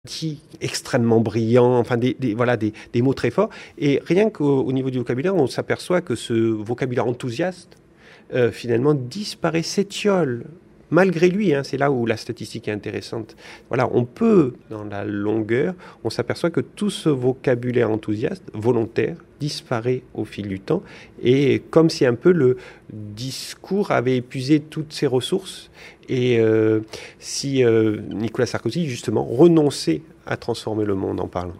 extrêmement brillant, enfin des mots très forts. Et rien qu'au niveau du vocabulaire, on s'aperçoit que ce vocabulaire enthousiaste, finalement, disparaît, s'étiole. Malgré lui, c'est là où la statistique est intéressante. Voilà, on peut, dans la longueur, on s'aperçoit que tout ce vocabulaire enthousiaste, volontaire, disparaît au fil du temps. Et comme si un peu le discours avait épuisé toutes ses ressources. Et si Nicolas Sarkozy, justement, renonçait à transformer le monde en parlant.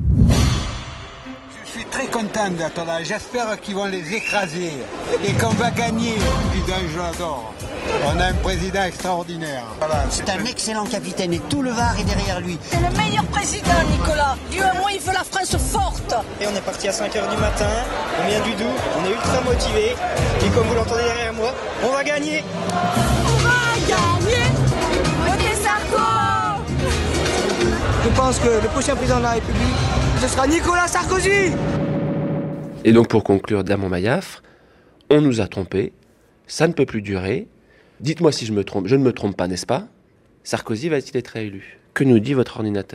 Je suis très content d'être là. J'espère qu'ils vont les écraser et qu'on va gagner. Putain, j'adore. On a un président extraordinaire. Voilà, c'est un excellent capitaine et tout le Var est derrière lui. C'est le meilleur président, Nicolas. Dieu à moi, il veut la France forte. Et on est parti à 5h du matin. On vient du Doubs. On est ultra motivés. Et comme vous l'entendez derrière moi, on va gagner. On va gagner. Votez Sarko. Je pense que le prochain président de la République, ce sera Nicolas Sarkozy. Et donc pour conclure, Dame Mayafre, on nous a trompés. Ça ne peut plus durer. Dites-moi si je me trompe. Je ne me trompe pas, n'est-ce pas ? Sarkozy va-t-il être réélu ? Que nous dit votre ordinateur ?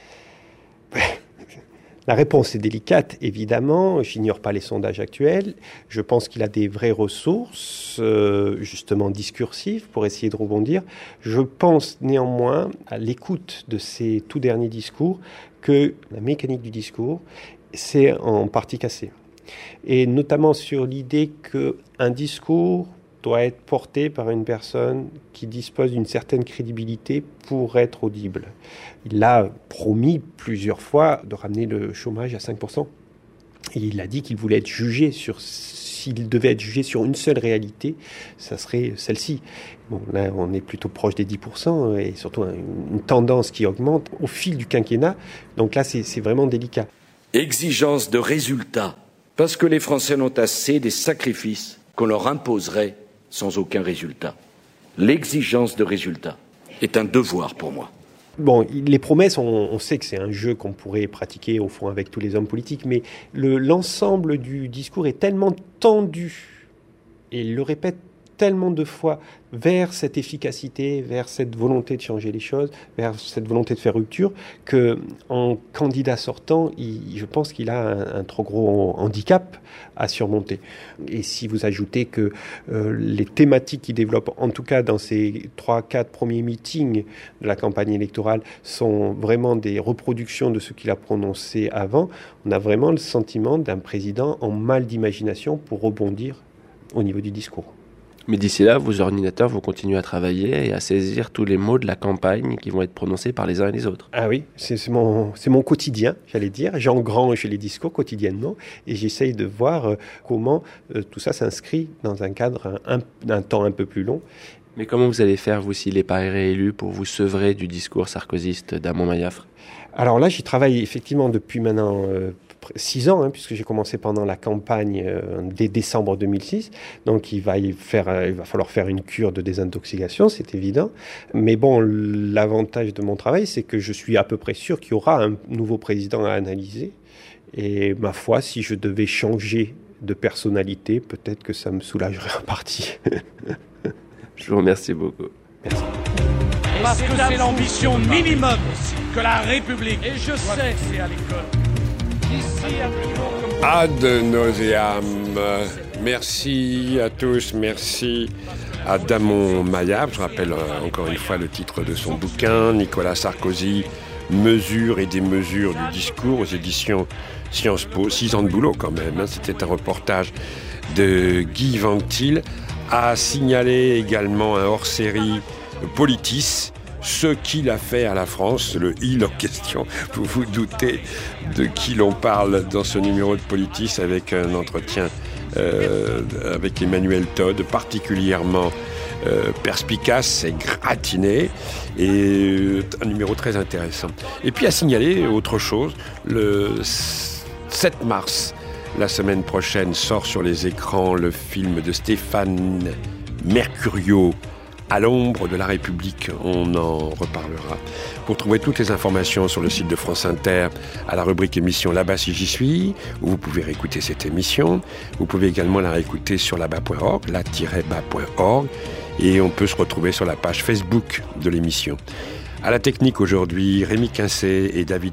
La réponse est délicate, évidemment. Je n'ignore pas les sondages actuels. Je pense qu'il a des vraies ressources, justement discursives, pour essayer de rebondir. Je pense néanmoins, à l'écoute de ces tout derniers discours, que la mécanique du discours, c'est en partie cassée. Et notamment sur l'idée qu'un discours doit être porté par une personne qui dispose d'une certaine crédibilité pour être audible. Il a promis plusieurs fois de ramener le chômage à 5%. Et il a dit qu'il voulait être jugé s'il devait être jugé sur une seule réalité, ça serait celle-ci. Bon, là, on est plutôt proche des 10% et surtout une tendance qui augmente au fil du quinquennat. Donc là, c'est vraiment délicat. Exigence de résultats, parce que les Français n'ont assez des sacrifices qu'on leur imposerait sans aucun résultat. L'exigence de résultats est un devoir pour moi. Bon, les promesses, on sait que c'est un jeu qu'on pourrait pratiquer au fond avec tous les hommes politiques, mais l'ensemble du discours est tellement tendu, et il le répète tellement de fois, vers cette efficacité, vers cette volonté de changer les choses, vers cette volonté de faire rupture, qu'en candidat sortant, je pense qu'il a un trop gros handicap à surmonter. Et si vous ajoutez que les thématiques qu'il développe, en tout cas dans ces 3-4 premiers meetings de la campagne électorale, sont vraiment des reproductions de ce qu'il a prononcé avant, on a vraiment le sentiment d'un président en mal d'imagination pour rebondir au niveau du discours. Mais d'ici là, vos ordinateurs vont continuer à travailler et à saisir tous les mots de la campagne qui vont être prononcés par les uns et les autres. Ah oui, c'est mon quotidien, j'allais dire. J'engrange les discours quotidiennement et j'essaye de voir comment tout ça s'inscrit dans un cadre d'un temps un peu plus long. Mais comment vous allez faire, vous, s'il n'est pas réélu, pour vous sevrer du discours sarkozyste d'Amon Mayafre ? Alors là, j'y travaille effectivement depuis maintenant 6 ans, puisque j'ai commencé pendant la campagne dès décembre 2006. Donc il va falloir faire une cure de désintoxication, c'est évident. Mais bon, l'avantage de mon travail, c'est que je suis à peu près sûr qu'il y aura un nouveau président à analyser. Et ma foi, si je devais changer de personnalité, peut-être que ça me soulagerait en partie. Je vous remercie beaucoup. Merci. Parce que c'est l'ambition minimum que la République, et je sais que c'est à l'école, ici à Toulon... Ad nauseam. Merci à tous, merci à Damon Mayafre. Je rappelle encore une fois le titre de son bouquin, Nicolas Sarkozy, Mesures et démesures du discours, aux éditions Sciences Po. 6 ans de boulot quand même, C'était un reportage de Guy Ventil. A signalé également un hors-série Politis, ce qu'il a fait à la France, le il en question. Vous vous doutez de qui l'on parle dans ce numéro de Politis, avec un entretien avec Emmanuel Todd, particulièrement perspicace et gratiné, et un numéro très intéressant. Et puis à signaler autre chose, le 7 mars, la semaine prochaine, sort sur les écrans le film de Stéphane Mercurio, À l'ombre de la République. On en reparlera. Pour trouver toutes les informations sur le site de France Inter, à la rubrique émission Là-bas si j'y suis, où vous pouvez réécouter cette émission. Vous pouvez également la réécouter sur là-bas.org, là-bas.org, et on peut se retrouver sur la page Facebook de l'émission. À la technique aujourd'hui, Rémi Quincé et David